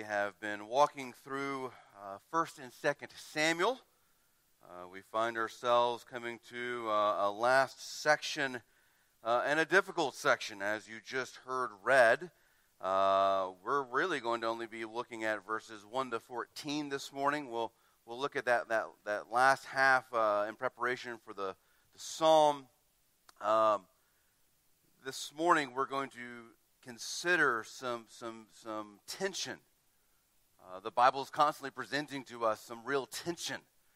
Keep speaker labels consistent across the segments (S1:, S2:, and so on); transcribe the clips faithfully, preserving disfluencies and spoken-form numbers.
S1: have been walking through uh, First and Second Samuel. Uh, we find ourselves coming to uh, a last section uh, and a difficult section, as you just heard read. Uh, we're really going to only be looking at verses one to fourteen this morning. We'll we'll look at that that that last half uh, in preparation for the, the psalm. Um, this morning we're going to consider some some some tension. Uh, the Bible is constantly presenting to us some real tension.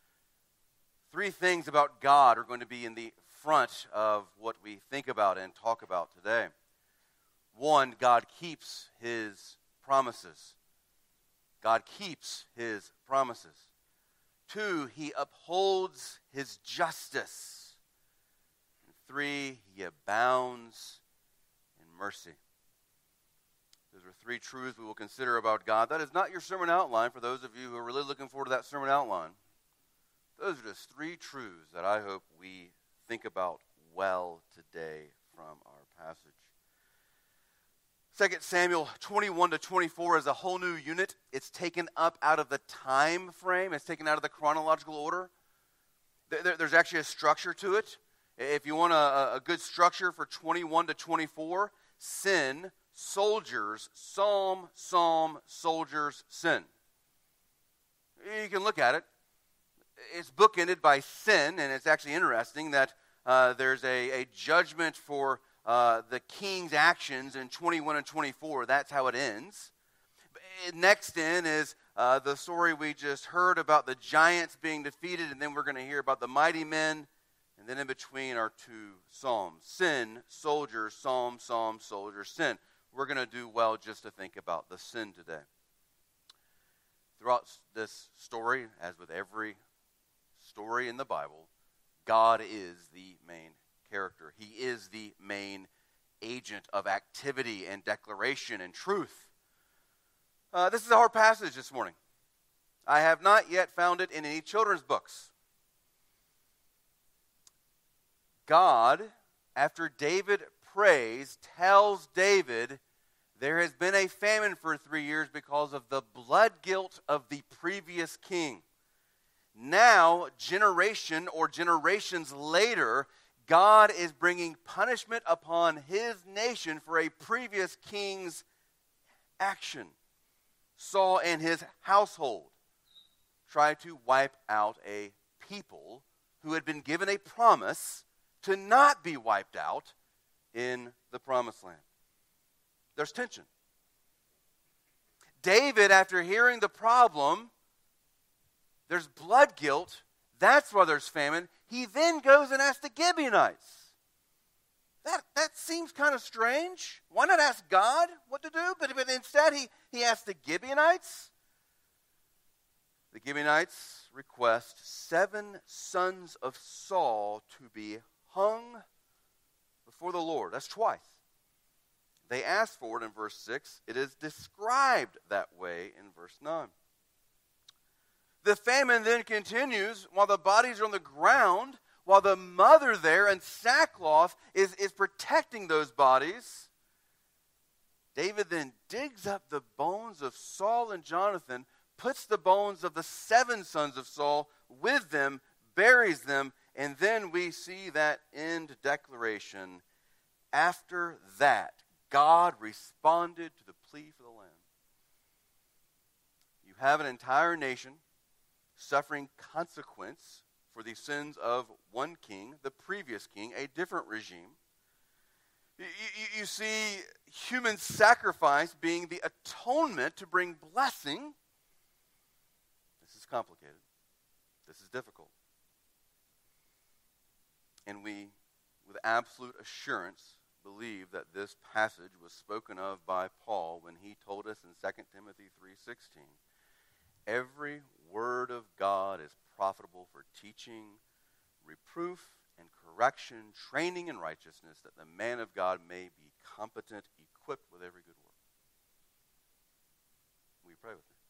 S1: Three things about God are going to be in the front of what we think about and talk about today. One, God keeps his promises. God keeps his promises. Two, he upholds his justice. And three, he abounds in mercy. Those are three truths we will consider about God. That is not your sermon outline for those of you who are really looking forward to that sermon outline. Those are just three truths that I hope we think about well today from our passage. Second Samuel twenty-one to twenty-four is a whole new unit. It's taken up out of the time frame. It's taken out of the chronological order. There, there's actually a structure to it. If you want a, a good structure for twenty-one to twenty-four, sin, soldiers, psalm, psalm, soldiers, sin. You can look at it. It's bookended by sin, and it's actually interesting that uh, there's a, a judgment for uh, the king's actions in twenty-one and twenty-four. That's how it ends. Next in is uh, the story we just heard about the giants being defeated, and then we're going to hear about the mighty men, and then in between are two psalms. Sin, soldiers, psalm, psalm, soldiers, sin. We're going to do well just to think about the sin today. Throughout this story, as with every story in the Bible, God is the main character. He is the main agent of activity and declaration and truth. Uh, this is a hard passage this morning. I have not yet found it in any children's books. God, after David prays, tells David there has been a famine for three years because of the blood guilt of the previous king. Now, generation or generations later, God is bringing punishment upon his nation for a previous king's action. Saul and his household tried to wipe out a people who had been given a promise to not be wiped out in the promised land. There's tension. David, after hearing the problem, there's blood guilt. That's why there's famine. He then goes and asks the Gibeonites. That, that seems kind of strange. Why not ask God what to do? But, but instead he, he asks the Gibeonites. The Gibeonites request seven sons of Saul to be hung before the Lord. That's twice. They ask for it in verse six. It is described that way in verse nine. The famine then continues while the bodies are on the ground, while the mother there in sackcloth is, is protecting those bodies. David then digs up the bones of Saul and Jonathan, puts the bones of the seven sons of Saul with them, buries them, and then we see that end declaration. After that, God responded to the plea for the land. You have an entire nation suffering consequence for the sins of one king, the previous king, a different regime. You, you, you see human sacrifice being the atonement to bring blessing. This is complicated. This is difficult. And we, with absolute assurance, believe that this passage was spoken of by Paul when he told us in Second Timothy three sixteen, every word of God is profitable for teaching, reproof, and correction, training in righteousness, that the man of God may be competent, equipped with every good work. Will you pray with me?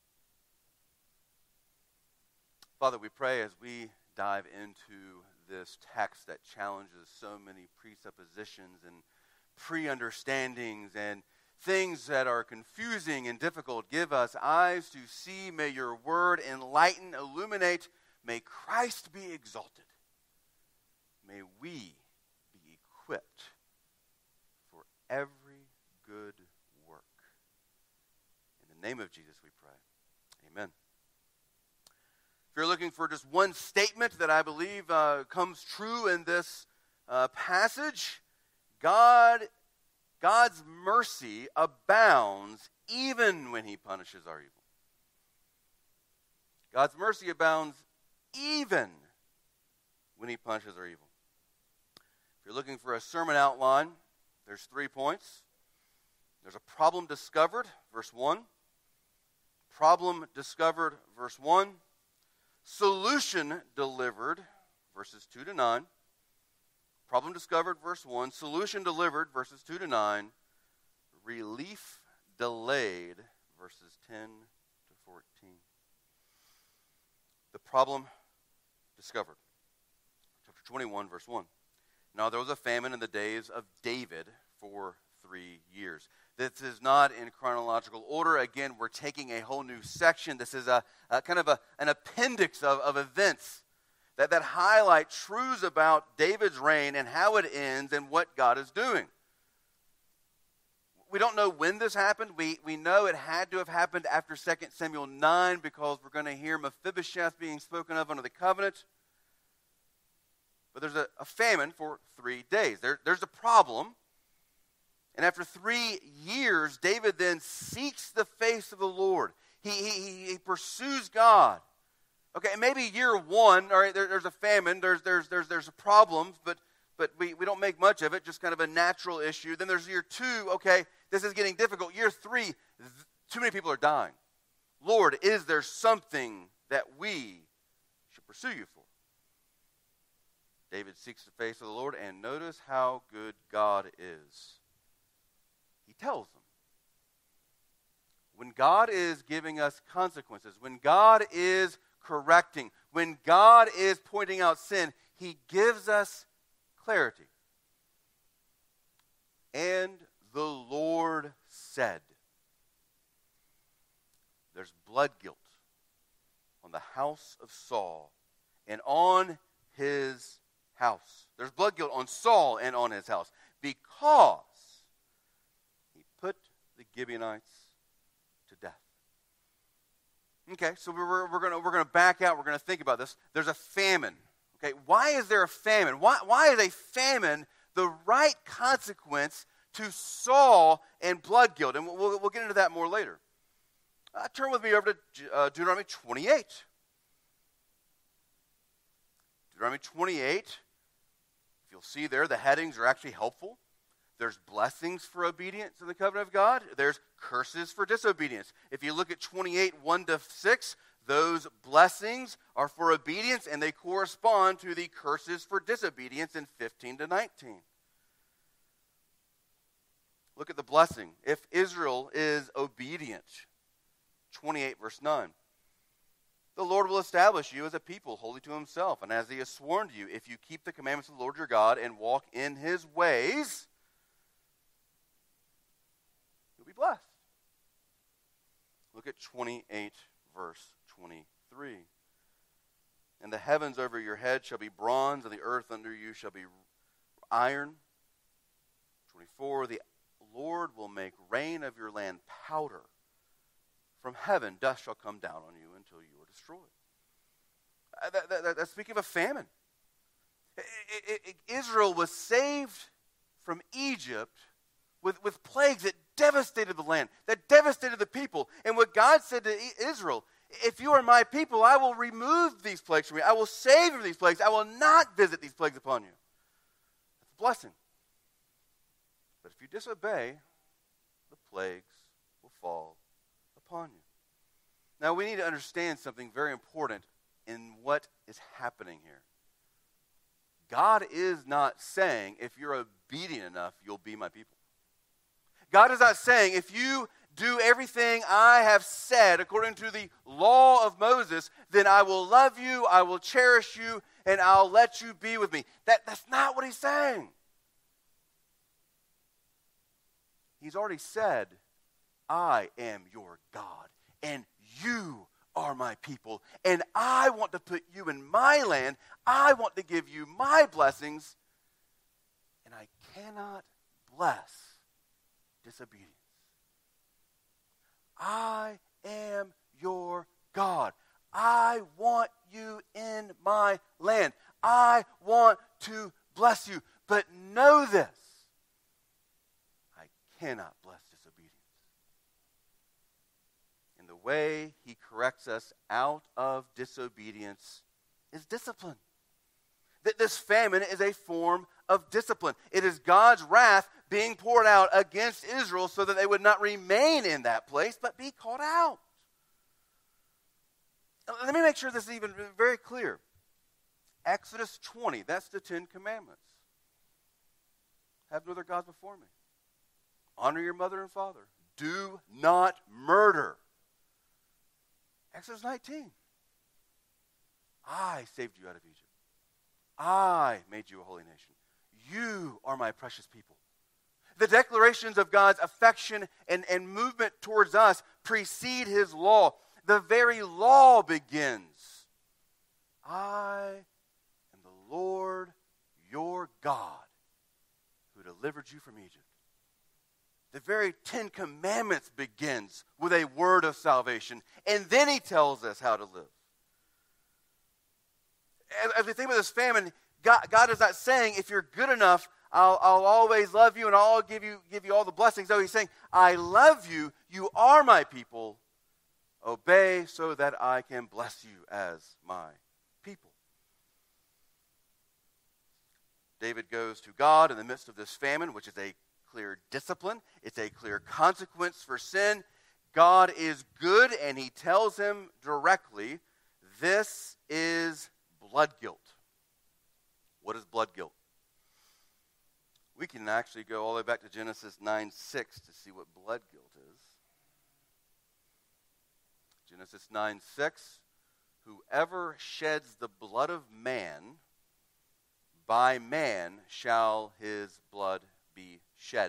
S1: Father, we pray as we dive into this text that challenges so many presuppositions and pre-understandings and things that are confusing and difficult. Give us eyes to see. May your word enlighten, illuminate. May Christ be exalted. May we be equipped for every good work. In the name of Jesus we pray. Amen. If you're looking for just one statement that I believe uh, comes true in this uh, passage, God, God's mercy abounds even when he punishes our evil. God's mercy abounds even when he punishes our evil. If you're looking for a sermon outline, there's three points. There's a problem discovered, verse one. Problem discovered, verse one. Solution delivered, verses two to nine. Problem discovered, verse one. Solution delivered, verses two to nine. Relief delayed, verses ten to fourteen. The problem discovered. Chapter twenty-one, verse one. Now there was a famine in the days of David for three years. This is not in chronological order. Again, we're taking a whole new section. This is a, a kind of a, an appendix of, of events that, that highlight truths about David's reign and how it ends and what God is doing. We don't know when this happened. We, we know it had to have happened after Second Samuel nine because we're going to hear Mephibosheth being spoken of under the covenant. But there's a, a famine for three days. There, there's a problem. And after three years, David then seeks the face of the Lord. He, he, he pursues God. Okay, maybe year one, all right, there, there's a famine, there's there's there's there's problems, but but we, we don't make much of it, just kind of a natural issue. Then there's year two, okay, this is getting difficult. Year three, th- too many people are dying. Lord, is there something that we should pursue you for? David seeks the face of the Lord, and notice how good God is. He tells them. When God is giving us consequences, when God is correcting, when God is pointing out sin, he gives us clarity. And the Lord said, there's blood guilt on the house of Saul and on his house. There's blood guilt on Saul and on his house because he put the Gibeonites to death. Okay, so we're, we're going we're gonna back out. We're going to think about this. There's a famine. Okay, why is there a famine? Why, why is a famine the right consequence to Saul and blood guilt? And we'll, we'll get into that more later. Uh, turn with me over to uh, Deuteronomy twenty-eight. Deuteronomy twenty-eight. If you'll see there, the headings are actually helpful. There's blessings for obedience in the covenant of God. There's curses for disobedience. If you look at twenty-eight, one to six, those blessings are for obedience, and they correspond to the curses for disobedience in fifteen to nineteen. Look at the blessing. If Israel is obedient, twenty-eight, verse nine. The Lord will establish you as a people holy to himself, and as he has sworn to you, if you keep the commandments of the Lord your God and walk in his ways, you'll be blessed. Look at twenty-eight, verse twenty-three. And the heavens over your head shall be bronze, and the earth under you shall be iron. twenty-four. The Lord will make rain of your land powder. From heaven dust shall come down on you until you are destroyed. Uh, that, that, that, that's speaking of a famine. It, it, it, Israel was saved from Egypt with, with plagues that devastated the land, that devastated the people. And what God said to Israel, if you are my people, I will remove these plagues from you. I will save you from these plagues. I will not visit these plagues upon you. That's a blessing. But if you disobey, the plagues will fall upon you. Now we need to understand something very important in what is happening here. God is not saying, if you're obedient enough, you'll be my people. God is not saying, if you do everything I have said according to the law of Moses, then I will love you, I will cherish you, and I'll let you be with me. That, that's not what he's saying. he's already said, I am your God, and you are my people, and I want to put you in my land. I want to give you my blessings, and I cannot bless disobedience. I am your God. I want you in my land. I want to bless you. But know this, I cannot bless disobedience. And the way he corrects us out of disobedience is discipline. That this famine is a form of discipline. It is God's wrath being poured out against Israel so that they would not remain in that place, but be called out. Let me make sure this is even very clear. Exodus twenty, that's the Ten Commandments. Have no other gods before me. Honor your mother and father. Do not murder. Exodus nineteen. I saved you out of Egypt. I made you a holy nation. You are my precious people. The declarations of God's affection and, and movement towards us precede his law. The very law begins. I am the Lord your God who delivered you from Egypt. The very Ten Commandments begins with a word of salvation. And then he tells us how to live. As we think about this famine, God, God is not saying, if you're good enough, I'll, I'll always love you and I'll give you, give you all the blessings. No, he's saying, I love you. You are my people. Obey so that I can bless you as my people. David goes to God in the midst of this famine, which is a clear discipline. It's a clear consequence for sin. God is good, and he tells him directly, this is blood guilt. What is blood guilt? We can actually go all the way back to Genesis nine six to see what blood guilt is. Genesis nine six, whoever sheds the blood of man, by man shall his blood be shed.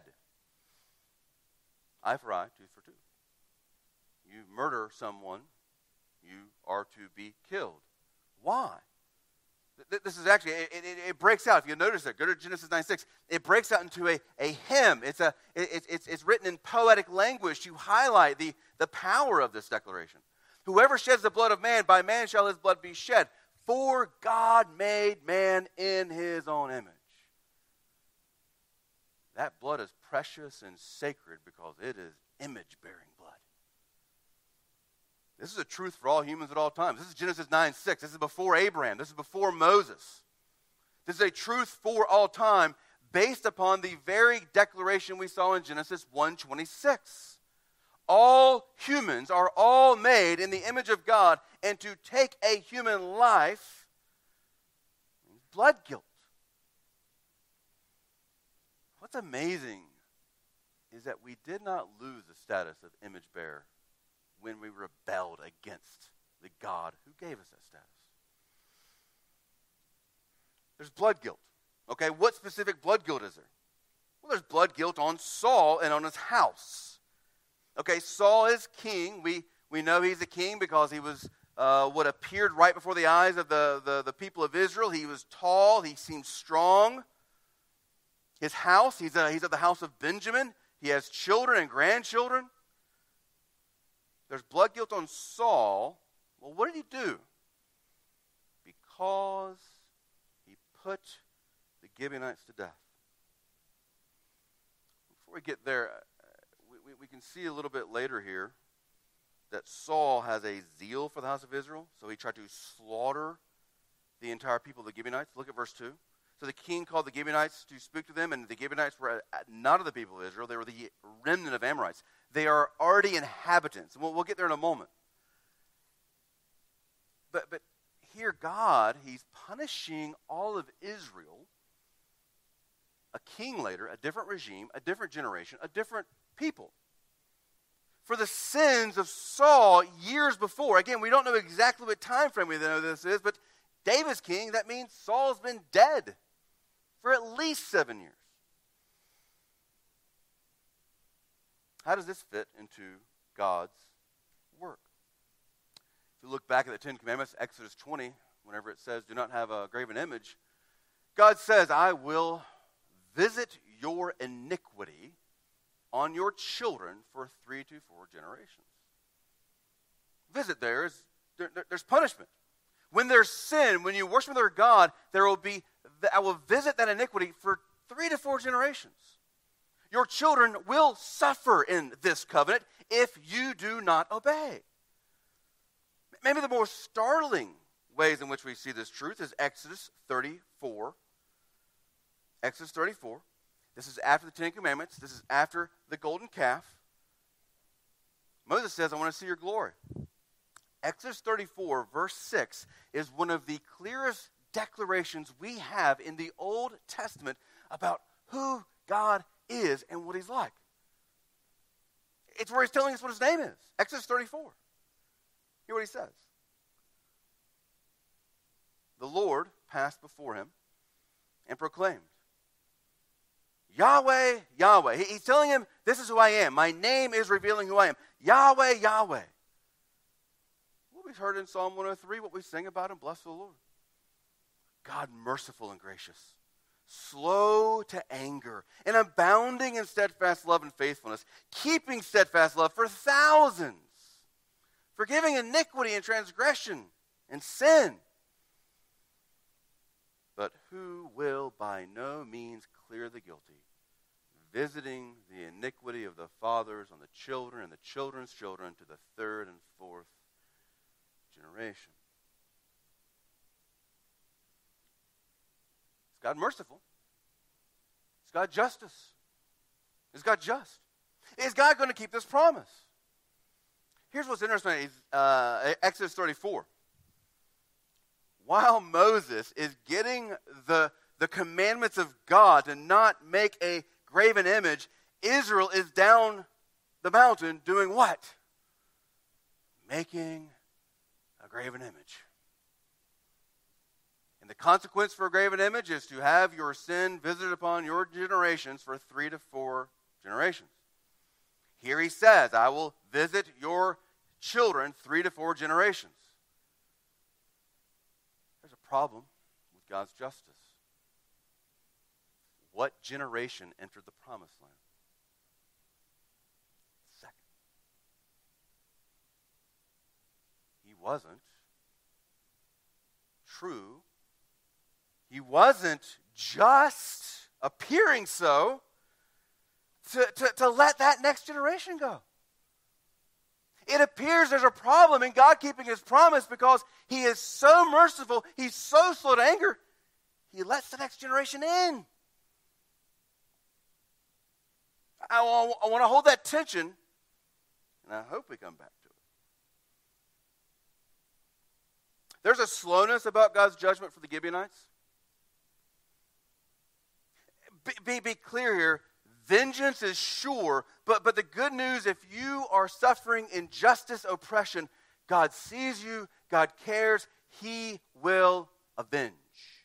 S1: Eye for eye, tooth for tooth. You murder someone, you are to be killed. Why? This is actually, it, it, it breaks out. If you notice it, go to Genesis nine six. It breaks out into a, a hymn. It's, a, it, it's, it's written in poetic language to highlight the, the power of this declaration. Whoever sheds the blood of man, by man shall his blood be shed. For God made man in his own image. That blood is precious and sacred because it is image-bearing blood. This is a truth for all humans at all times. This is Genesis nine six. This is before Abraham. This is before Moses. This is a truth for all time based upon the very declaration we saw in Genesis one twenty-six. All humans are all made in the image of God, and to take a human life means blood guilt. What's amazing is that we did not lose the status of image bearer when we rebelled against the God who gave us that status. There's blood guilt. Okay, what specific blood guilt is there? Well, there's blood guilt on Saul and on his house. Okay, Saul is king. We we know he's a king because he was uh, what appeared right before the eyes of the, the, the people of Israel. He was tall. He seemed strong. His house, he's, a, he's of the house of Benjamin. He has children and grandchildren. There's blood guilt on Saul. Well, what did he do? Because he put the Gibeonites to death. Before we get there, we, we, we can see a little bit later here that Saul has a zeal for the house of Israel, so he tried to slaughter the entire people of the Gibeonites. Look at verse two. So the king called the Gibeonites to speak to them, and the Gibeonites were not of the people of Israel. They were the remnant of Amorites. They are already inhabitants. We'll, we'll get there in a moment. But, but here God, he's punishing all of Israel, a king later, a different regime, a different generation, a different people, for the sins of Saul years before. Again, we don't know exactly what time frame we know this is, but David's king, that means Saul's been dead for at least seven years. How does this fit into God's work? If you look back at the Ten Commandments, Exodus twenty, whenever it says, do not have a graven image, God says, I will visit your iniquity on your children for three to four generations. Visit there is, there, there's punishment. When there's sin, when you worship another God, there will be, I will visit that iniquity for three to four generations. Your children will suffer in this covenant if you do not obey. Maybe the more startling ways in which we see this truth is Exodus thirty-four. Exodus thirty-four. This is after the Ten Commandments. This is after the golden calf. Moses says, I want to see your glory. Exodus thirty-four, verse six, is one of the clearest declarations we have in the Old Testament about who God is and what he's like. It's where he's telling us what his name is. Exodus thirty-four. Hear what he says. The Lord passed before him and proclaimed, Yahweh, Yahweh. He's telling him, this is who I am. My name is revealing who I am. Yahweh, Yahweh. What we've heard in Psalm one oh three, what we sing about him, bless the Lord. God merciful and gracious, slow to anger, and abounding in steadfast love and faithfulness, keeping steadfast love for thousands, forgiving iniquity and transgression and sin, but who will by no means clear the guilty, visiting the iniquity of the fathers on the children and the children's children to the third and fourth generation. Is God merciful? Is God justice? Is God just? Is God going to keep this promise? Here's what's interesting. Uh, Exodus thirty-four. While Moses is getting the, the commandments of God to not make a graven image, Israel is down the mountain doing what? Making a graven image. And the consequence for a graven image is to have your sin visited upon your generations for three to four generations. Here he says, I will visit your children three to four generations. There's a problem with God's justice. What generation entered the promised land? Second. He wasn't true. He wasn't just appearing so to, to, to let that next generation go. It appears there's a problem in God keeping his promise because he is so merciful, he's so slow to anger, he lets the next generation in. I, I want to hold that tension, and I hope we come back to it. There's a slowness about God's judgment for the Gibeonites. Be, be, be clear here. Vengeance is sure, but, but the good news, if you are suffering injustice, oppression, God sees you, God cares, he will avenge.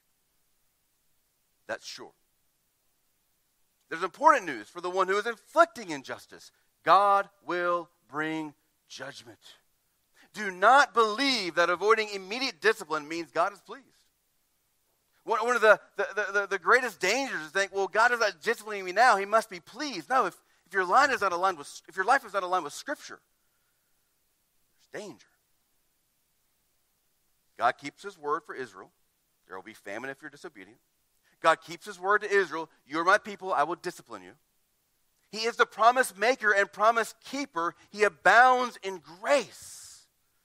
S1: That's sure. There's important news for the one who is inflicting injustice. God will bring judgment. Do not believe that avoiding immediate discipline means God is pleased. One, one of the, the, the, the greatest dangers is to think, well, God is not disciplining me now, he must be pleased. No, if, if your line is not aligned with, if your life is not aligned with Scripture, there's danger. God keeps his word for Israel. There will be famine if you're disobedient. God keeps his word to Israel. You are my people, I will discipline you. He is the promise maker and promise keeper. He abounds in grace.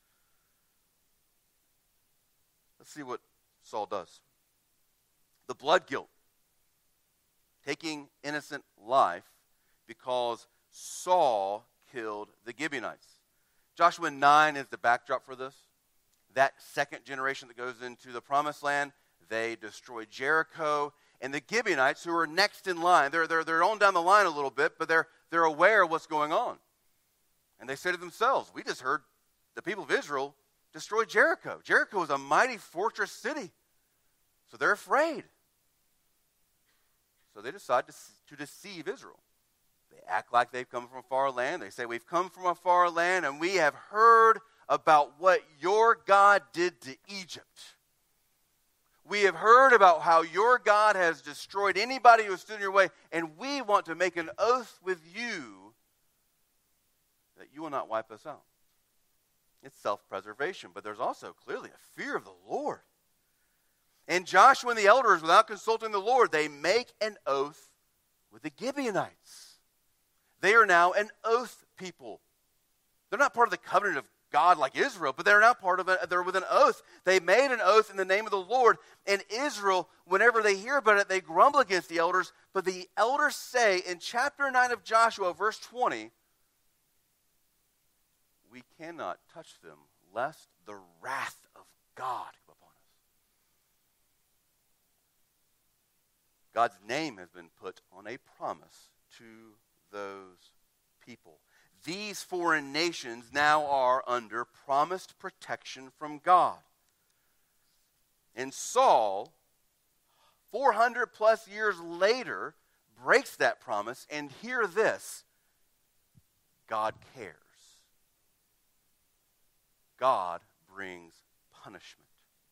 S1: Let's see what Saul does. The blood guilt, taking innocent life because Saul killed the Gibeonites. Joshua nine is the backdrop for this. That second generation that goes into the promised land, they destroy Jericho. And the Gibeonites, who are next in line, they're, they're, they're on down the line a little bit, but they're, they're aware of what's going on. And they say to themselves, we just heard the people of Israel destroy Jericho. Jericho was a mighty fortress city. So they're afraid. So they decide to, to deceive Israel. They act like they've come from a far land. They say, we've come from a far land, and we have heard about what your God did to Egypt. We have heard about how your God has destroyed anybody who stood in your way, and we want to make an oath with you that you will not wipe us out. It's self-preservation, but there's also clearly a fear of the Lord. And Joshua and the elders, without consulting the Lord, they make an oath with the Gibeonites. They are now an oath people. They're not part of the covenant of God like Israel, but they're now part of it. They're with an oath. They made an oath in the name of the Lord. And Israel, whenever they hear about it, they grumble against the elders. But the elders say in chapter nine of Joshua, verse twenty, we cannot touch them, lest the wrath of God come upon us. God's name has been put on a promise to those people. These foreign nations now are under promised protection from God. And Saul, four hundred plus years later, breaks that promise, and hear this: God cares. God brings punishment.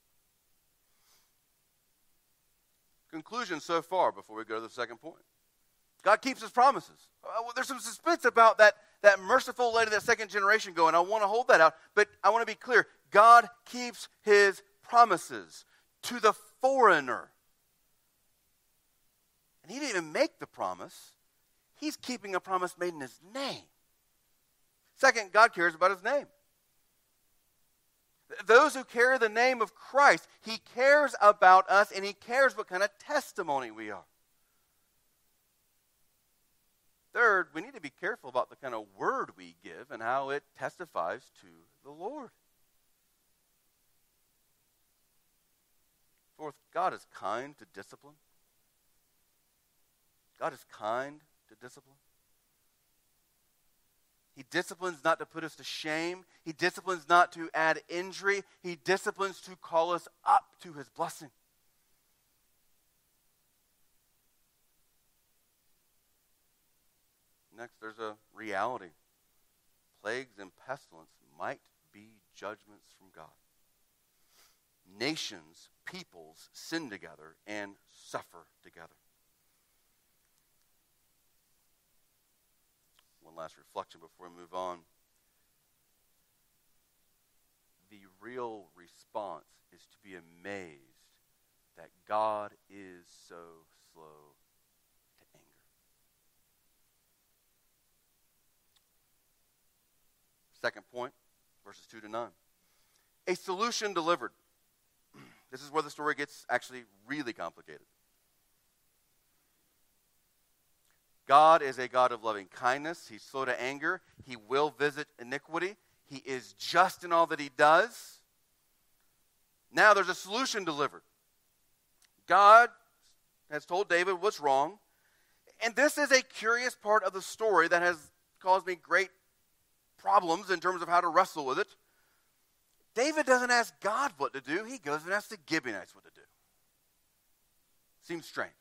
S1: Conclusion so far before we go to the second point. God keeps his promises. Uh, there's some suspense about that, that merciful lady, that second generation going. I want to hold that out, but I want to be clear. God keeps his promises to the foreigner. And he didn't even make the promise. He's keeping a promise made in his name. Second, God cares about his name. Those who carry the name of Christ, he cares about us, and he cares what kind of testimony we are. Third, we need to be careful about the kind of word we give and how it testifies to the Lord. Fourth, God is kind to discipline. God is kind to discipline. He disciplines not to put us to shame. He disciplines not to add injury. He disciplines to call us up to his blessing. Next, there's a reality. Plagues and pestilence might be judgments from God. Nations, peoples sin together and suffer together. One last reflection before we move on. The real response is to be amazed that God is so slow to anger. Second point, verses two to nine. A solution delivered. This is where the story gets actually really complicated. God is a God of loving kindness. He's slow to anger. He will visit iniquity. He is just in all that he does. Now there's a solution delivered. God has told David what's wrong. And this is a curious part of the story that has caused me great problems in terms of how to wrestle with it. David doesn't ask God what to do. He goes and asks the Gibeonites what to do. Seems strange.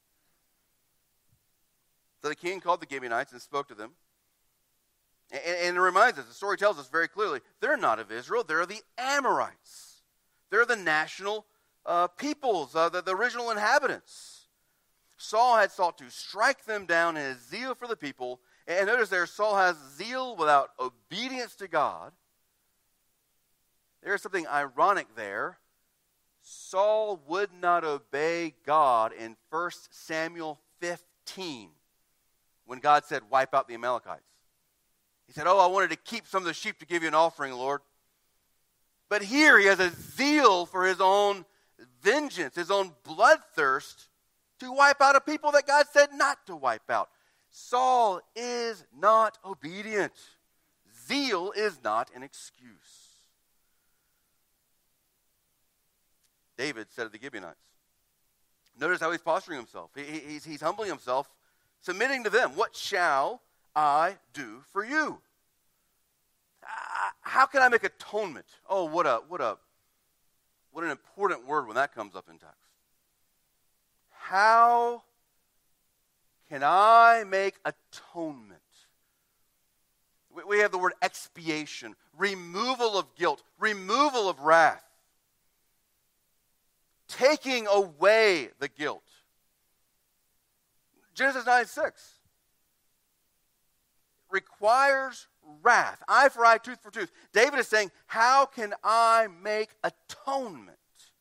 S1: So the king called the Gibeonites and spoke to them. And, and it reminds us, the story tells us very clearly, they're not of Israel. They're the Amorites. They're the national uh, peoples, uh, the, the original inhabitants. Saul had sought to strike them down in his zeal for the people. And notice there, Saul has zeal without obedience to God. There's something ironic there. Saul would not obey God in First Samuel fifteen when God said, wipe out the Amalekites. He said, oh, I wanted to keep some of the sheep to give you an offering, Lord. But here he has a zeal for his own vengeance, his own bloodthirst to wipe out a people that God said not to wipe out. Saul is not obedient. Zeal is not an excuse. David said to the Gibeonites, notice how he's posturing himself. He, he's, he's humbling himself, submitting to them. What shall I do for you? Uh, how can I make atonement? Oh, what a what a what an important word when that comes up in text. How can I make atonement We have the word expiation, removal of guilt, removal of wrath, taking away the guilt. Genesis nine six requires wrath. Eye for eye, tooth for tooth. David is saying, how can I make atonement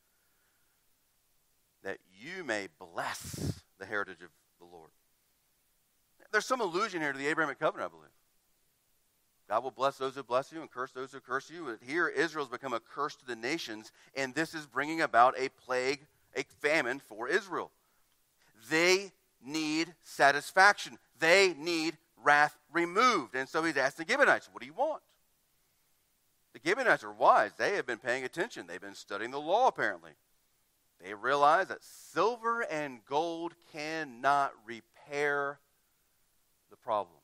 S1: that you may bless the heritage of the Lord? There's some allusion here to the Abrahamic covenant, I believe. God will bless those who bless you and curse those who curse you. Here, Israel's become a curse to the nations, and this is bringing about a plague, a famine for Israel. They need satisfaction. They need wrath removed. And so he's asked the Gibeonites, what do you want? The Gibeonites are wise. They have been paying attention. They've been studying the law, apparently. They realize that silver and gold cannot repair the problem.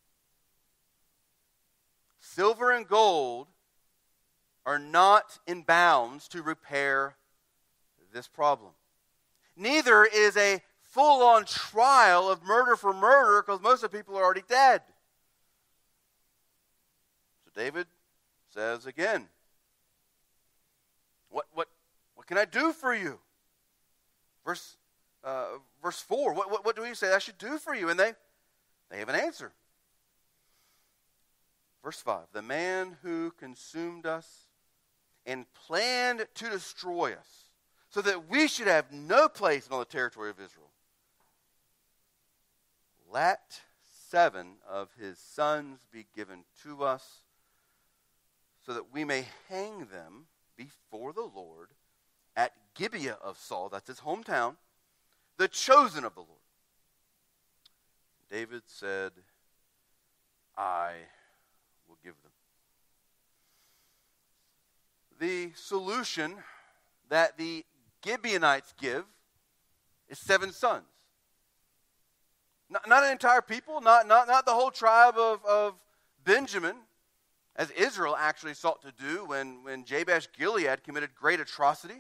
S1: Silver and gold are not in bounds to repair this problem. Neither is a full-on trial of murder for murder, because most of the people are already dead. So David says again, what what what can I do for you? Verse uh, verse four. What, what what do we say I should do for you? And they they have an answer. Verse five. The man who consumed us and planned to destroy us, so that we should have no place in all the territory of Israel. Let seven of his sons be given to us, so that we may hang them before the Lord at Gibeah of Saul, that's his hometown, the chosen of the Lord. David said, I will give them. The solution that the Gibeonites give is seven sons. Not, not an entire people, not, not, not the whole tribe of, of Benjamin, as Israel actually sought to do when, when Jabesh Gilead committed great atrocity.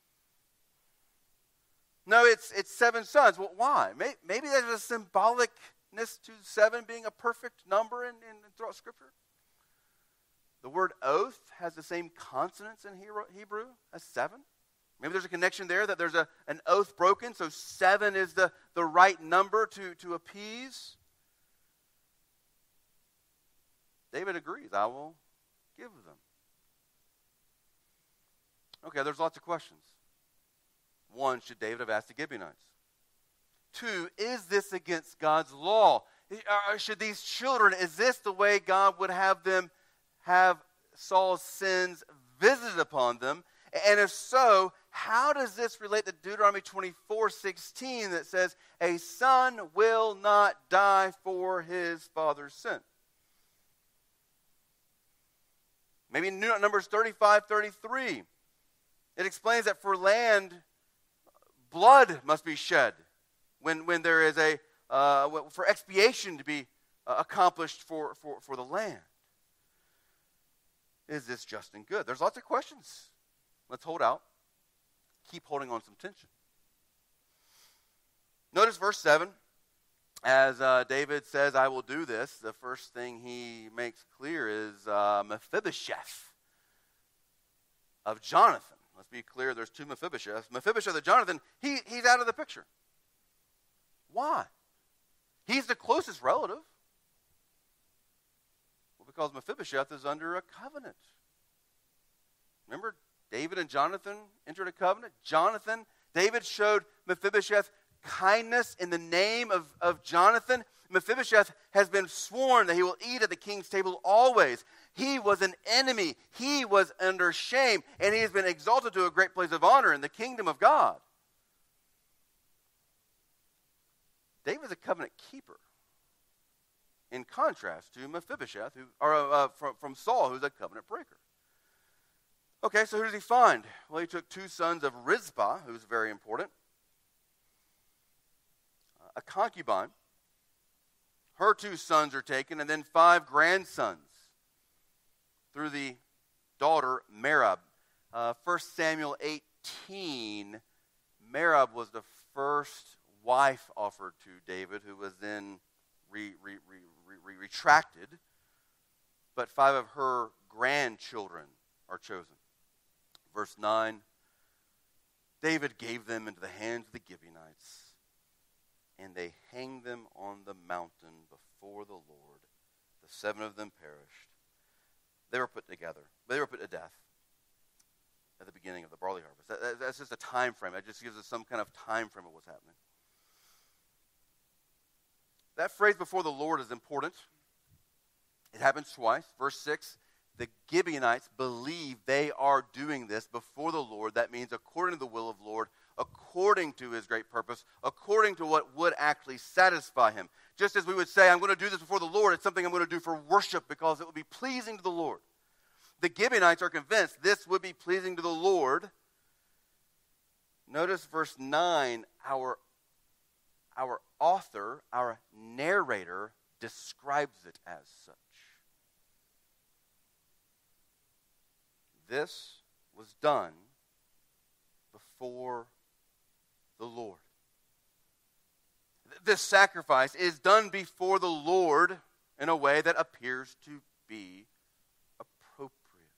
S1: No, it's it's seven sons. Well, why? Maybe, maybe there's a symbolicness to seven being a perfect number in, in, throughout Scripture. The word oath has the same consonants in Hebrew as seven. Maybe there's a connection there that there's a, an oath broken, so seven is the, the right number to, to appease. David agrees, I will give them. Okay, there's lots of questions. One, should David have asked the Gibeonites? Two, is this against God's law? Should these children, is this the way God would have them have Saul's sins visited upon them? And if so, how does this relate to Deuteronomy twenty-four sixteen that says, a son will not die for his father's sin? Maybe Numbers thirty-five thirty-three. It explains that for land, blood must be shed when, when there is a, uh, for expiation to be uh, accomplished for, for, for the land. Is this just and good? There's lots of questions. Let's hold out. Keep holding on some tension. Notice verse seven. As uh, David says, I will do this, the first thing he makes clear is uh, Mephibosheth of Jonathan. Let's be clear, there's two Mephibosheths. Mephibosheth of Jonathan, he, he's out of the picture. Why? He's the closest relative. Well, because Mephibosheth is under a covenant. Remember, David and Jonathan entered a covenant. Jonathan, David showed Mephibosheth kindness in the name of, of Jonathan. Mephibosheth has been sworn that he will eat at the king's table always. He was an enemy. He was under shame, and he has been exalted to a great place of honor in the kingdom of God. David's a covenant keeper, in contrast to Mephibosheth, who, or uh, from, from Saul, who's a covenant breaker. Okay, so who does he find? Well, he took two sons of Rizpah, who's very important, a concubine. Her two sons are taken, and then five grandsons through the daughter Merab. Uh, First Samuel eighteen, Merab was the first wife offered to David, who was then re, re, re, re, re, retracted. but five of her grandchildren are chosen. Verse nine, David gave them into the hands of the Gibeonites, and they hanged them on the mountain before the Lord. The seven of them perished. They were put together. They were put to death at the beginning of the barley harvest. That, that, that's just a time frame. It just gives us some kind of time frame of what's happening. That phrase, before the Lord, is important. It happens twice. Verse six, the Gibeonites believe they are doing this before the Lord. That means according to the will of the Lord, according to his great purpose, according to what would actually satisfy him. Just as we would say, I'm going to do this before the Lord, it's something I'm going to do for worship because it would be pleasing to the Lord. The Gibeonites are convinced this would be pleasing to the Lord. Notice verse nine, our, our author, our narrator, describes it as such. This was done before the Lord. This sacrifice is done before the Lord in a way that appears to be appropriate.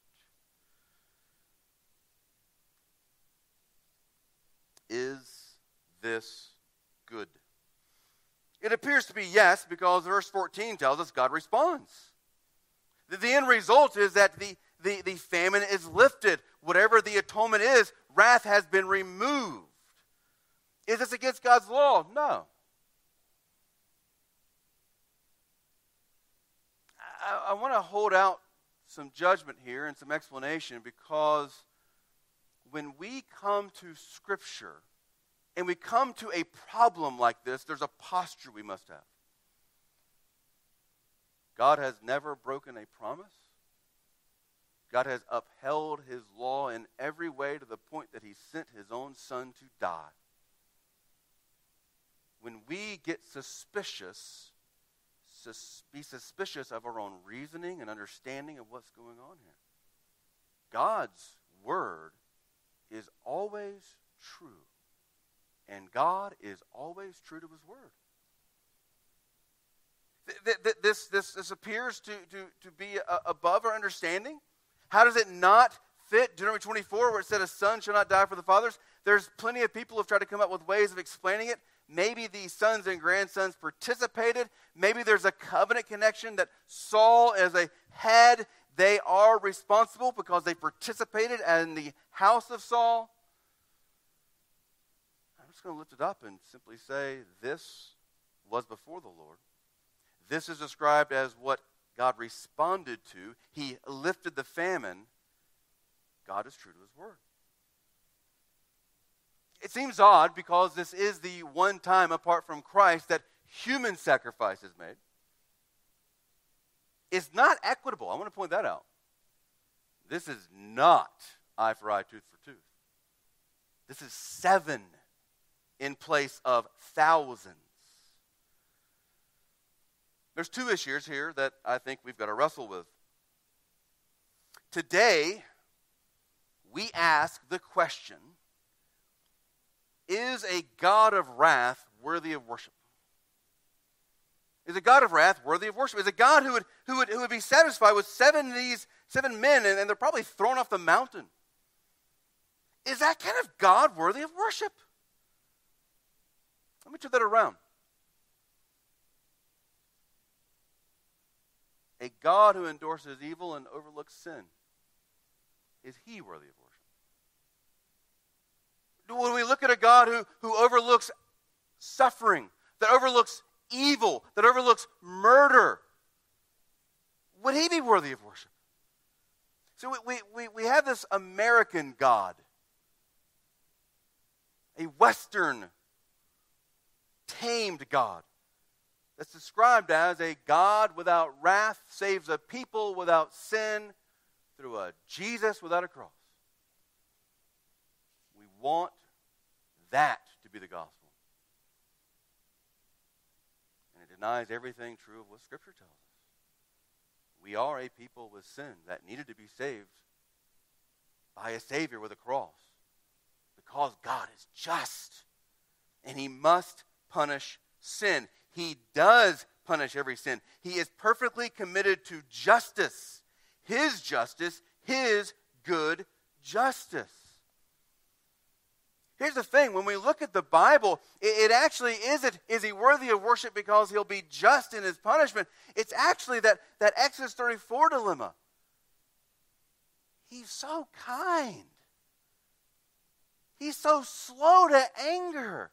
S1: Is this good? It appears to be yes, because verse fourteen tells us God responds. The, the end result is that the The, the famine is lifted. Whatever the atonement is, wrath has been removed. Is this against God's law? No. I, I want to hold out some judgment here and some explanation, because when we come to Scripture and we come to a problem like this, there's a posture we must have. God has never broken a promise. God has upheld his law in every way to the point that he sent his own son to die. When we get suspicious, sus- be suspicious of our own reasoning and understanding of what's going on here. God's word is always true. And God is always true to his word. Th- th- this, this, this appears to, to, to be uh, above our understanding. How does it not fit Deuteronomy twenty-four, where it said a son shall not die for the fathers? There's plenty of people who have tried to come up with ways of explaining it. Maybe the sons and grandsons participated. Maybe there's a covenant connection that Saul, as a head, they are responsible because they participated in the house of Saul. I'm just going to lift it up and simply say this was before the Lord. This is described as what God responded to. He lifted the famine. God is true to his word. It seems odd, because this is the one time apart from Christ that human sacrifice is made. It's not equitable. I want to point that out. This is not eye for eye, tooth for tooth. This is seven in place of thousands. There's two issues here that I think we've got to wrestle with. Today, we ask the question, is a God of wrath worthy of worship? Is a God of wrath worthy of worship? Is a God who would, who would, who would be satisfied with seven of these seven men, and, and they're probably thrown off the mountain? Is that kind of God worthy of worship? Let me turn that around. A God who endorses evil and overlooks sin, is he worthy of worship? When we look at a God who, who overlooks suffering, that overlooks evil, that overlooks murder, would he be worthy of worship? So we, we, we have this American God, a Western tamed God, that's described as a God without wrath, saves a people without sin through a Jesus without a cross. We want that to be the gospel. And it denies everything true of what Scripture tells us. We are a people with sin that needed to be saved by a Savior with a cross, because God is just and he must punish sin. He does punish every sin. He is perfectly committed to justice. his justice, his good justice. Here's the thing, when we look at the Bible, it, it actually isn't, is he worthy of worship because he'll be just in his punishment? It's actually that, that Exodus thirty-four dilemma. He's so kind. He's so slow to anger.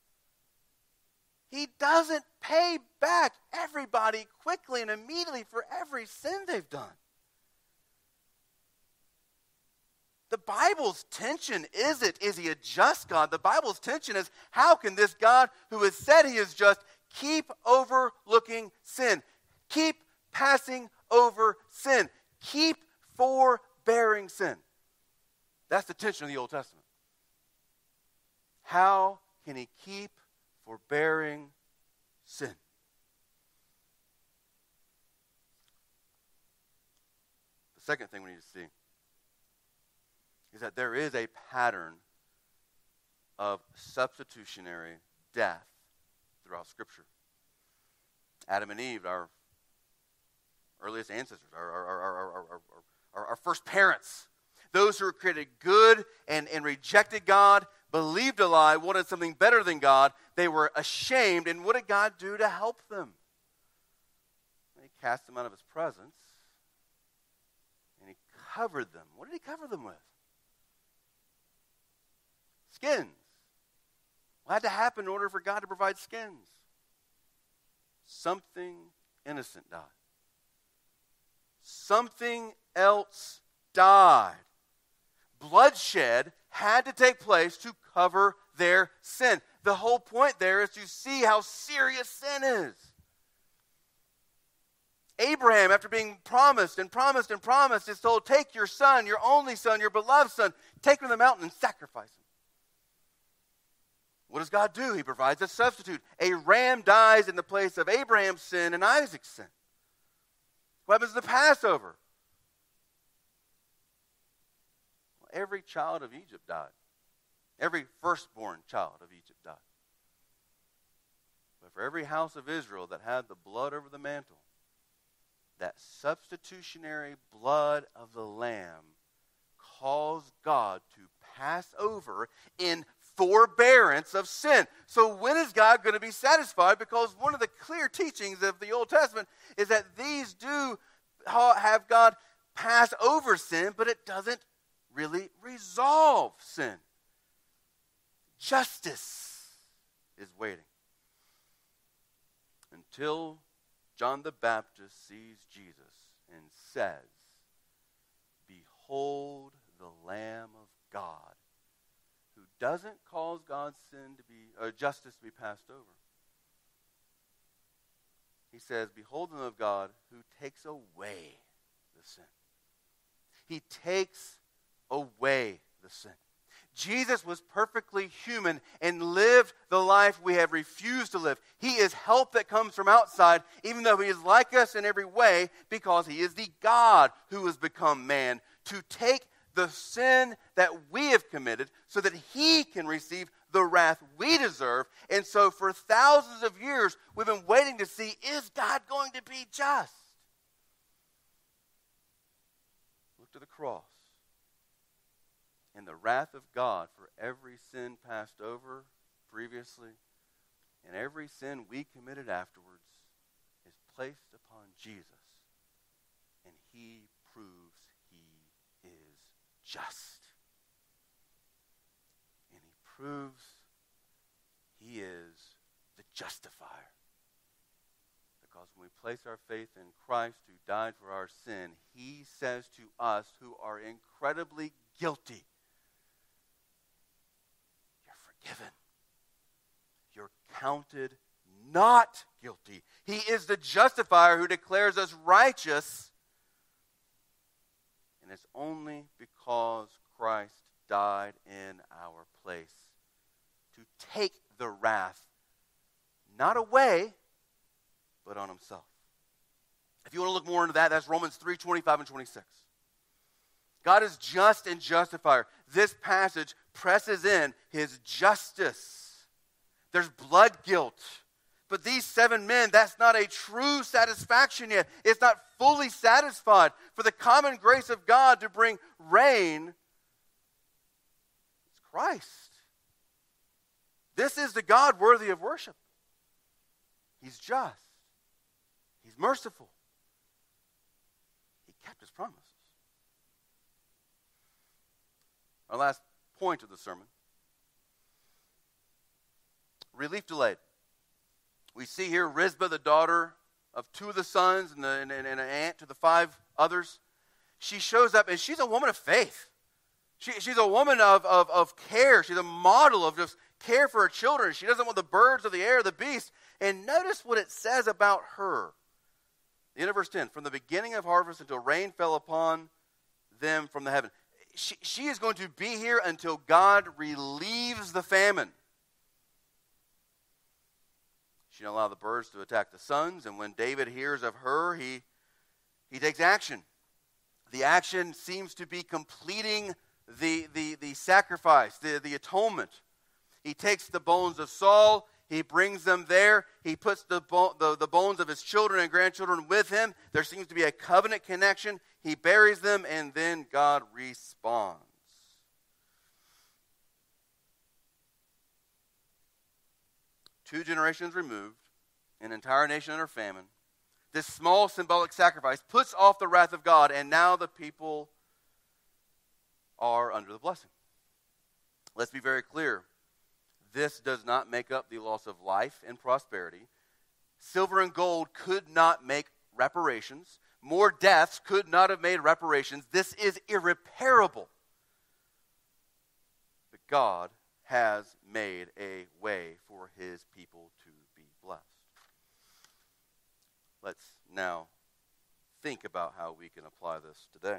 S1: He doesn't pay back everybody quickly and immediately for every sin they've done. The Bible's tension isn't, is he a just God? The Bible's tension is, how can this God who has said he is just keep overlooking sin? Keep passing over sin. Keep forbearing sin. That's the tension of the Old Testament. How can he keep forbearing sin? The second thing we need to see is that there is a pattern of substitutionary death throughout Scripture. Adam and Eve, our earliest ancestors, our, our, our, our, our, our, our first parents, those who were created good and, and rejected God, believed a lie, wanted something better than God, they were ashamed, and what did God do to help them? He cast them out of his presence, and he covered them. What did he cover them with? Skins. What had to happen in order for God to provide skins? Something innocent died. Something else died. Bloodshed had to take place to cover their sin. The whole point there is to see how serious sin is. Abraham, after being promised and promised and promised, is told, take your son, your only son, your beloved son, take him to the mountain and sacrifice him. What does God do? He provides a substitute. A ram dies in the place of Abraham's sin and Isaac's sin. What happens to the Passover? Well, every child of Egypt died. Every firstborn child of Egypt died. But for every house of Israel that had the blood over the mantle, that substitutionary blood of the lamb caused God to pass over in forbearance of sin. So when is God going to be satisfied? Because one of the clear teachings of the Old Testament is that these do have God pass over sin, but it doesn't really resolve sin. Justice is waiting until John the Baptist sees Jesus and says, behold the Lamb of God, who doesn't cause God's sin to be, or justice to be passed over. He says, behold the Lamb of God who takes away the sin. He takes away the sin. Jesus was perfectly human and lived the life we have refused to live. He is help that comes from outside, even though he is like us in every way, because he is the God who has become man to take the sin that we have committed so that he can receive the wrath we deserve. And so for thousands of years, we've been waiting to see, is God going to be just? Look to the cross. And the wrath of God for every sin passed over previously and every sin we committed afterwards is placed upon Jesus. And he proves he is just. And he proves he is the justifier. Because when we place our faith in Christ who died for our sin, he says to us who are incredibly guilty, given. You're counted not guilty. He is the justifier who declares us righteous. And it's only because Christ died in our place to take the wrath not away, but on himself. If you want to look more into that, that's Romans three, twenty-five and twenty-six. God is just and justifier. This passage presses in his justice. There's blood guilt. But these seven men, that's not a true satisfaction yet. It's not fully satisfied. For the common grace of God to bring rain, it's Christ. This is the God worthy of worship. He's just. He's merciful. He kept his promises. Our last point of the sermon. Relief delayed. We see here Rizpah, the daughter of two of the sons and, the, and, and an aunt to the five others. She shows up, and she's a woman of faith. She, she's a woman of, of, of care. She's a model of just care for her children. She doesn't want the birds of the air, the beast. And notice what it says about her. The end of verse ten. From the beginning of harvest until rain fell upon them from the heaven. She, she is going to be here until God relieves the famine. She didn't allow the birds to attack the sons, and when David hears of her, he, he takes action. The action seems to be completing the, the, the sacrifice, the, the atonement. He takes the bones of Saul, he brings them there, he puts the, bo- the, the bones of his children and grandchildren with him. There seems to be a covenant connection. He buries them, and then God responds. Two generations removed, an entire nation under famine. This small symbolic sacrifice puts off the wrath of God, and now the people are under the blessing. Let's be very clear. This does not make up the loss of life and prosperity. Silver and gold could not make reparations. More deaths could not have made reparations. This is irreparable. But God has made a way for his people to be blessed. Let's now think about how we can apply this today.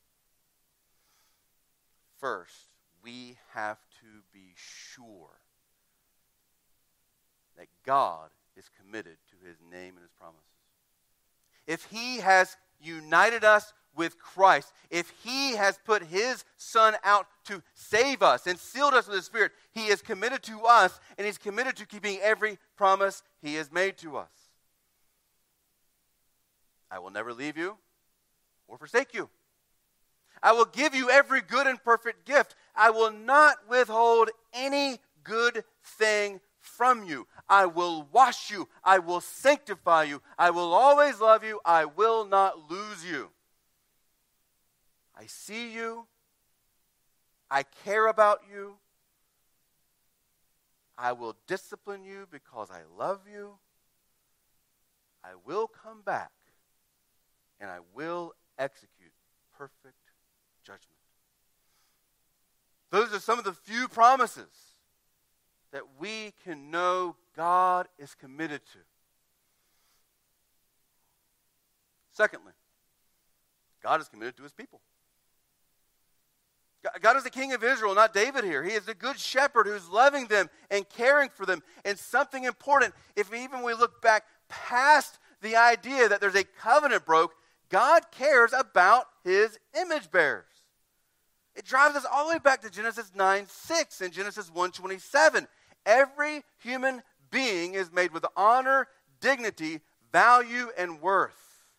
S1: First, we have to be sure that God is committed to his name and his promises. If he has united us with Christ, if he has put his Son out to save us and sealed us with his Spirit, he is committed to us, and he's committed to keeping every promise he has made to us. I will never leave you or forsake you. I will give you every good and perfect gift. I will not withhold any good thing from you. I will wash you. I will sanctify you. I will always love you. I will not lose you. I see you. I care about you. I will discipline you because I love you. I will come back, and I will execute perfect judgment. Those are some of the few promises that we can know God is committed to. Secondly, God is committed to his people. God is the king of Israel, not David here. He is the good shepherd who's loving them and caring for them. And something important, if even we look back past the idea that there's a covenant broke, God cares about his image bearers. It drives us all the way back to Genesis nine six and Genesis one twenty-seven. Every human being is made with honor, dignity, value, and worth.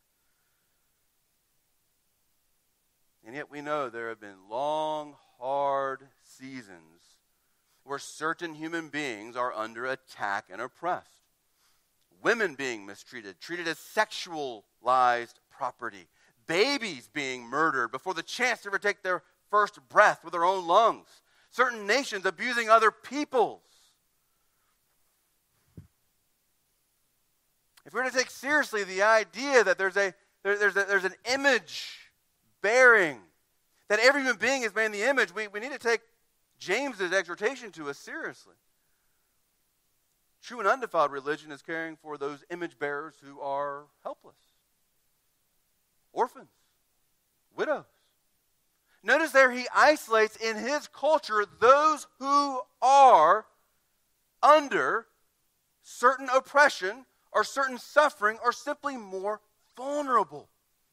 S1: And yet we know there have been long, hard seasons where certain human beings are under attack and oppressed. Women being mistreated, treated as sexualized property. Babies being murdered before the chance to ever take their first breath with their own lungs. Certain nations abusing other peoples. If we're to take seriously the idea that there's a there, there's a, there's an image bearing, that every human being is made in the image, we, we need to take James's exhortation to us seriously. True and undefiled religion is caring for those image bearers who are helpless. Orphans. Widows. Notice there he isolates in his culture those who are under certain oppression or certain suffering or simply more vulnerable.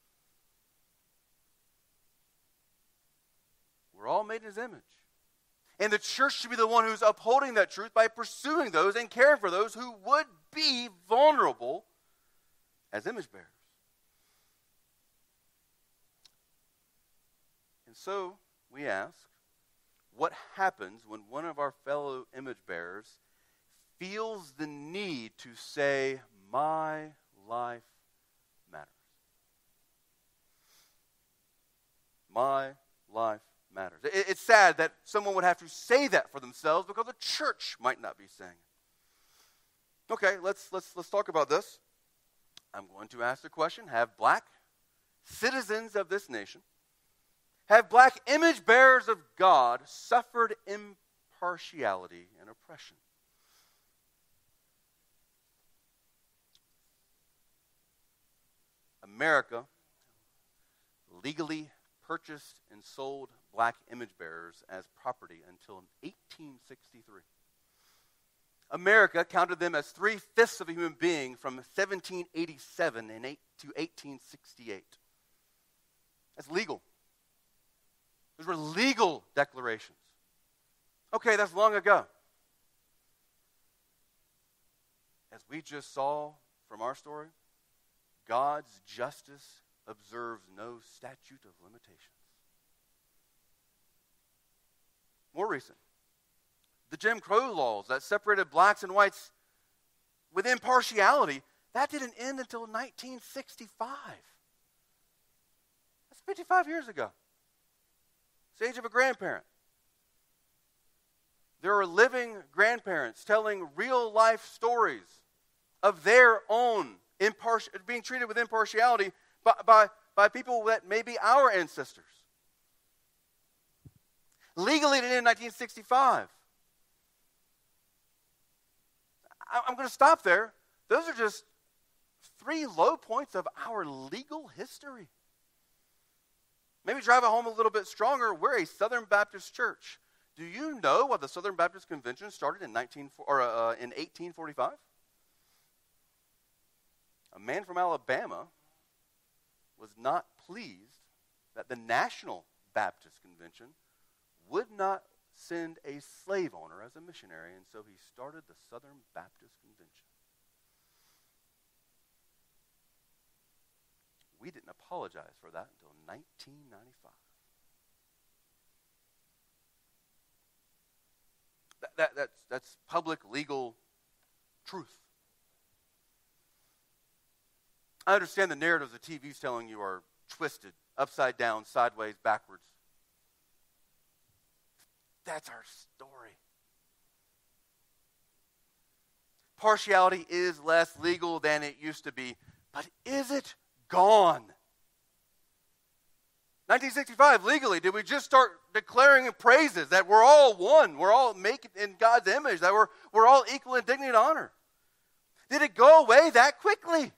S1: We're all made in his image. And the church should be the one who's upholding that truth by pursuing those and caring for those who would be vulnerable as image bearers. And so we ask, what happens when one of our fellow image bearers feels the need to say, my life matters? My life matters. It, it's sad that someone would have to say that for themselves because the church might not be saying it. Okay, let's let's let's talk about this. I'm going to ask the question, have black citizens of this nation, have black image bearers of God suffered impartiality and oppression? America legally purchased and sold black image bearers as property until eighteen sixty-three. America counted them as three-fifths of a human being from seventeen eighty-seven and eight to eighteen sixty-eight. That's legal. Those were legal declarations. Okay, that's long ago. As we just saw from our story, God's justice observes no statute of limitations. More recent, the Jim Crow laws that separated blacks and whites with impartiality, that didn't end until nineteen sixty-five. That's fifty-five years ago. It's the age of a grandparent. There are living grandparents telling real-life stories of their own impartial, being treated with impartiality by, by, by people that may be our ancestors. Legally, it ended in nineteen sixty-five. I, I'm going to stop there. Those are just three low points of our legal history. Maybe drive it home a little bit stronger. We're a Southern Baptist church. Do you know why the Southern Baptist Convention started in nineteen or uh, in eighteen forty-five? A man from Alabama was not pleased that the National Baptist Convention would not send a slave owner as a missionary, and so he started the Southern Baptist Convention. We didn't apologize for that until nineteen ninety-five. That, that, that's, that's public legal truth. I understand the narratives the T V's telling you are twisted, upside down, sideways, backwards. That's our story. Partiality is less legal than it used to be, but is it gone? nineteen sixty-five, legally, did we just start declaring praises that we're all one, we're all made in God's image, that we're, we're all equal in dignity and honor? Did it go away that quickly?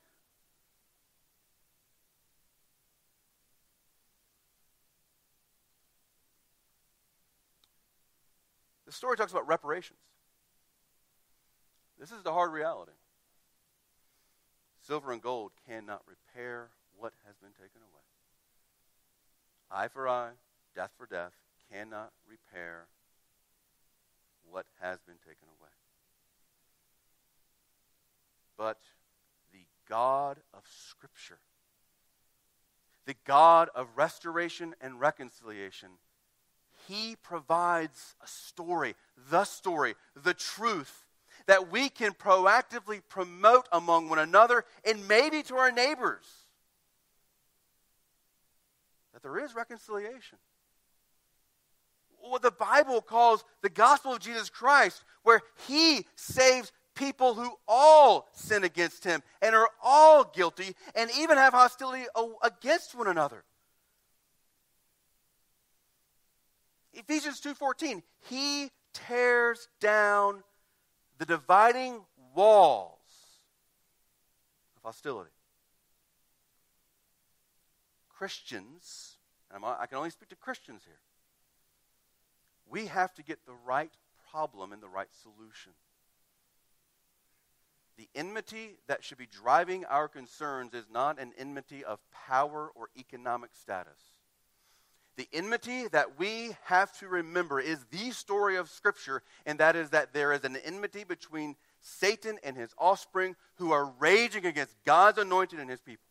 S1: The story talks about reparations. This is the hard reality. Silver and gold cannot repair what has been taken away. Eye for eye, death for death cannot repair what has been taken away. But the God of Scripture, the God of restoration and reconciliation, He provides a story, the story, the truth that we can proactively promote among one another and maybe to our neighbors. That there is reconciliation. What the Bible calls the gospel of Jesus Christ, where He saves people who all sin against Him and are all guilty and even have hostility against one another. Ephesians two fourteen, He tears down the dividing walls of hostility. Christians, and I'm, I can only speak to Christians here, we have to get the right problem and the right solution. The enmity that should be driving our concerns is not an enmity of power or economic status. The enmity that we have to remember is the story of Scripture, and that is that there is an enmity between Satan and his offspring who are raging against God's anointed and his people.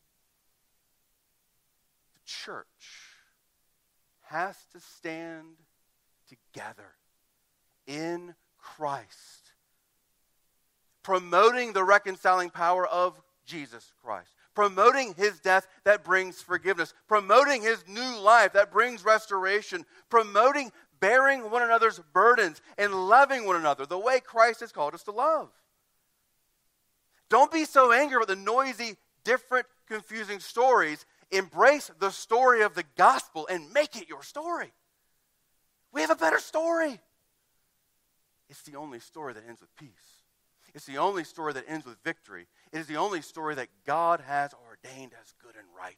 S1: The church has to stand together in Christ, promoting the reconciling power of Jesus Christ, promoting his death that brings forgiveness, promoting his new life that brings restoration, promoting bearing one another's burdens and loving one another the way Christ has called us to love. Don't be so angry about the noisy, different, confusing stories. Embrace the story of the gospel and make it your story. We have a better story. It's the only story that ends with peace. It's the only story that ends with victory. It is the only story that God has ordained as good and right.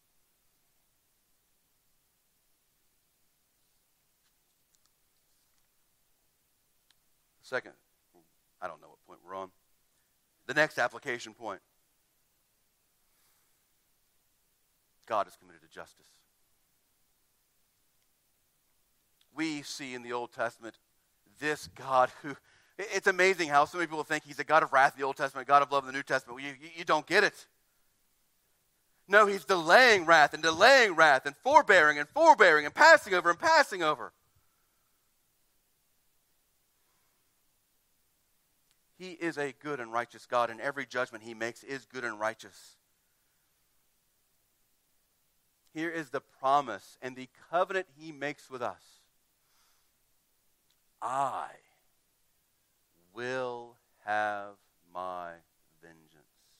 S1: Second, I don't know what point we're on. The next application point. God is committed to justice. We see in the Old Testament this God who, it's amazing how so many people think he's a God of wrath in the Old Testament, God of love in the New Testament. You, you, you don't get it. No, he's delaying wrath and delaying wrath and forbearing and forbearing and passing over and passing over. He is a good and righteous God, and every judgment he makes is good and righteous. Here is the promise and the covenant he makes with us. I will have my vengeance.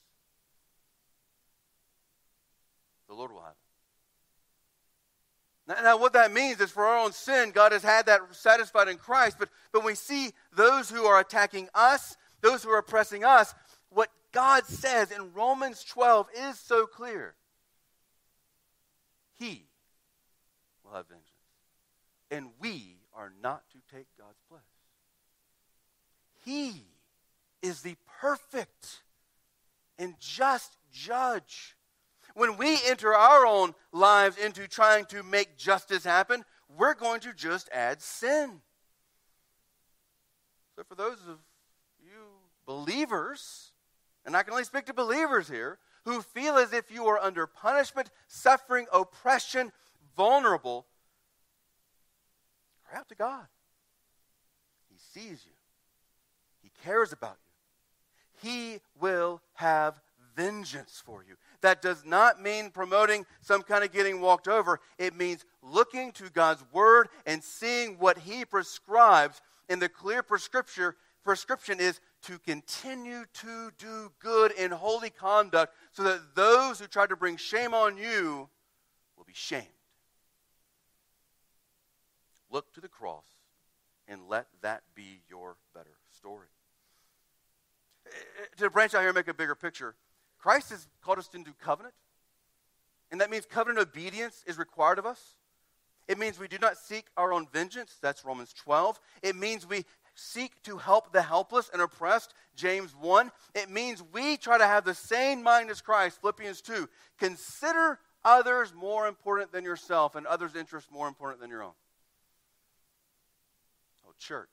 S1: The Lord will have it. Now, now, what that means is for our own sin, God has had that satisfied in Christ. But, but when we see those who are attacking us, those who are oppressing us, what God says in Romans twelve is so clear. He will have vengeance. And we are not to take God's place. He is the perfect and just judge. When we enter our own lives into trying to make justice happen, we're going to just add sin. So for those of you believers, and I can only speak to believers here, who feel as if you are under punishment, suffering, oppression, vulnerable, cry out to God. He sees you. He cares about you. He will have vengeance for you. That does not mean promoting some kind of getting walked over. It means looking to God's word and seeing what he prescribes. And the clear prescription, prescription is to continue to do good in holy conduct so that those who try to bring shame on you will be shamed. Look to the cross and let that be your better story. To branch out here and make a bigger picture, Christ has called us into covenant. And that means covenant obedience is required of us. It means we do not seek our own vengeance. That's Romans twelve. It means we seek to help the helpless and oppressed. James one. It means we try to have the same mind as Christ. Philippians two. Consider others more important than yourself and others' interests more important than your own. Oh, church.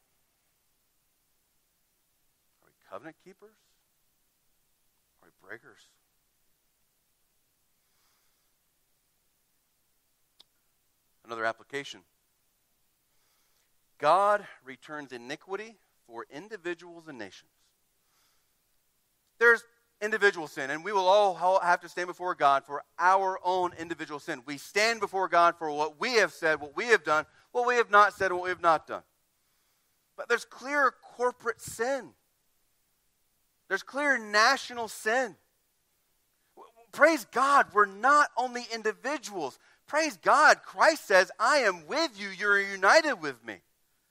S1: Are we covenant keepers? Are we breakers? Another application. God returns iniquity for individuals and nations. There's individual sin, and we will all have to stand before God for our own individual sin. We stand before God for what we have said, what we have done, what we have not said, and what we have not done. But there's clear corporate sin. There's clear national sin. Praise God, we're not only individuals. Praise God, Christ says, I am with you, you're united with me.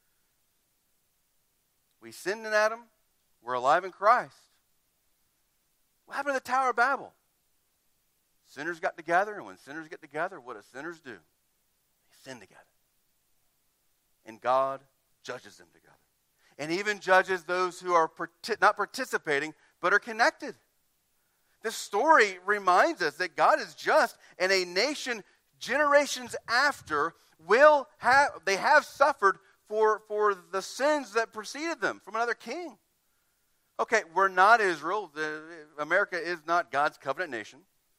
S1: We sinned in Adam, we're alive in Christ. What happened to the Tower of Babel? Sinners got together, and when sinners get together, what do sinners do? They sin together. And God judges them together. And even judges those who are partic- not participating, but are connected. This story reminds us that God is just, and a nation generations after will have, they have suffered for, for the sins that preceded them from another king. Okay, we're not Israel. The, America is not God's covenant nation.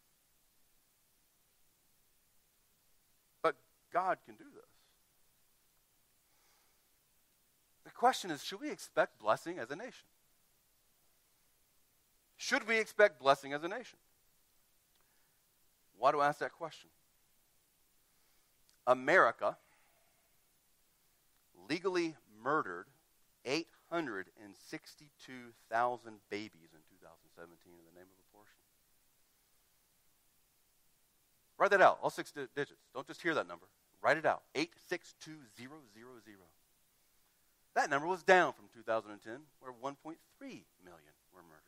S1: But God can do this. The question is, should we expect blessing as a nation? Should we expect blessing as a nation? Why do I ask that question? America legally murdered eight hundred sixty-two thousand babies in two thousand seventeen in the name of abortion. Write that out, all six di- digits. Don't just hear that number. Write it out, eight six two zero zero zero. That number was down from two thousand ten, where one point three million were murdered.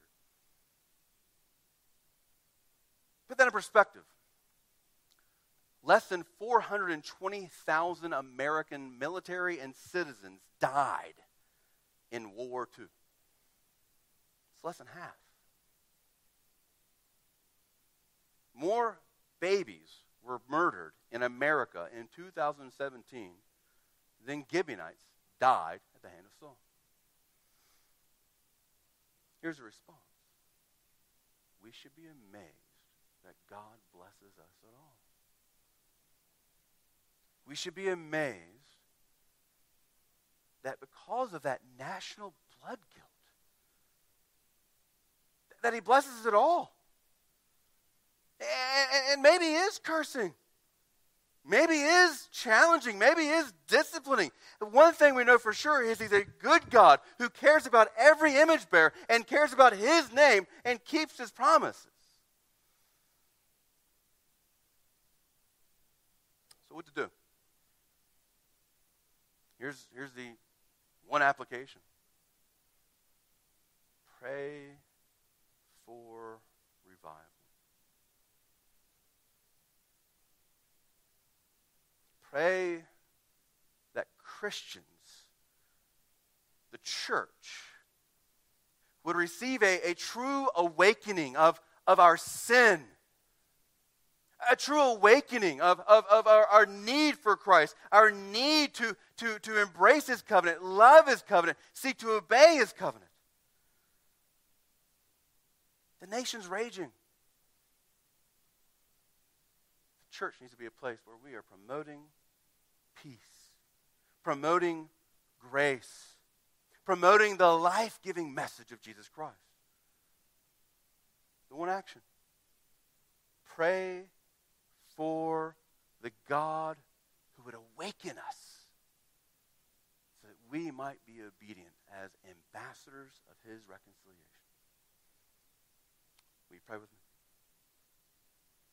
S1: Put that in perspective. Less than four hundred twenty thousand American military and citizens died in World War Two. It's less than half. More babies were murdered in America in two thousand seventeen than Gibeonites died at the hand of Saul. Here's the response. We should be amazed that God blesses us at all. We should be amazed that because of that national blood guilt, that he blesses us at all. And, and maybe he is cursing. Maybe he is challenging. Maybe he is disciplining. The one thing we know for sure is he's a good God who cares about every image bearer and cares about his name and keeps his promises. So what to do? Here's, here's the one application. Pray for revival. Pray that Christians, the church, would receive a, a true awakening of, of our sin. A true awakening of, of, of our, our need for Christ, our need to, to, to embrace his covenant, love his covenant, seek to obey his covenant. The nation's raging. The church needs to be a place where we are promoting peace, promoting grace, promoting the life-giving message of Jesus Christ. The one action. Pray for the God who would awaken us so that we might be obedient as ambassadors of his reconciliation. Will you pray with me?